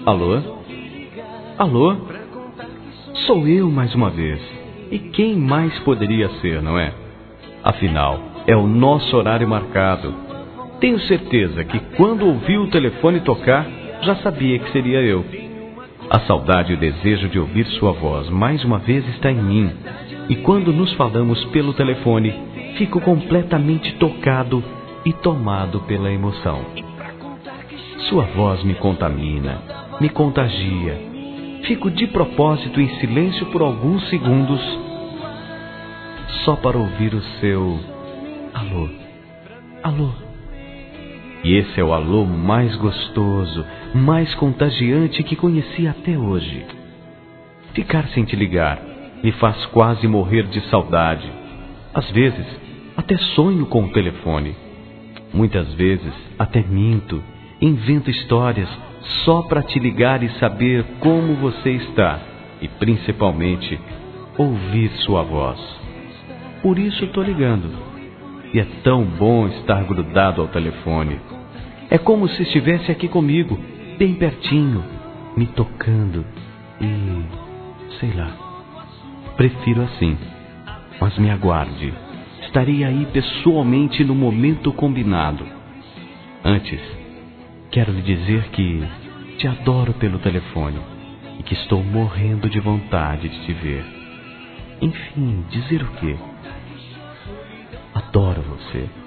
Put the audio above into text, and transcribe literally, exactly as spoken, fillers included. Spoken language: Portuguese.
Alô? Alô? Sou eu mais uma vez. E quem mais poderia ser, não é? Afinal, é o nosso horário marcado. Tenho certeza que quando ouvi o telefone tocar, já sabia que seria eu. A saudade e o desejo de ouvir sua voz mais uma vez está em mim. E quando nos falamos pelo telefone, fico completamente tocado e tomado pela emoção. Sua voz me contamina, me contagia. Fico de propósito em silêncio por alguns segundos, só para ouvir o seu alô, alô. E esse é o alô mais gostoso, mais contagiante que conheci até hoje. Ficar sem te ligar me faz quase morrer de saudade. Às vezes, até sonho com o telefone. Muitas vezes, até minto, invento histórias só para te ligar e saber como você está. E, principalmente, ouvir sua voz. Por isso estou ligando. E é tão bom estar grudado ao telefone. É como se estivesse aqui comigo, bem pertinho, me tocando e... sei lá. Prefiro assim. Mas me aguarde. Estarei aí pessoalmente no momento combinado. Antes, quero lhe dizer que te adoro pelo telefone e que estou morrendo de vontade de te ver. Enfim, dizer o quê? Adoro você.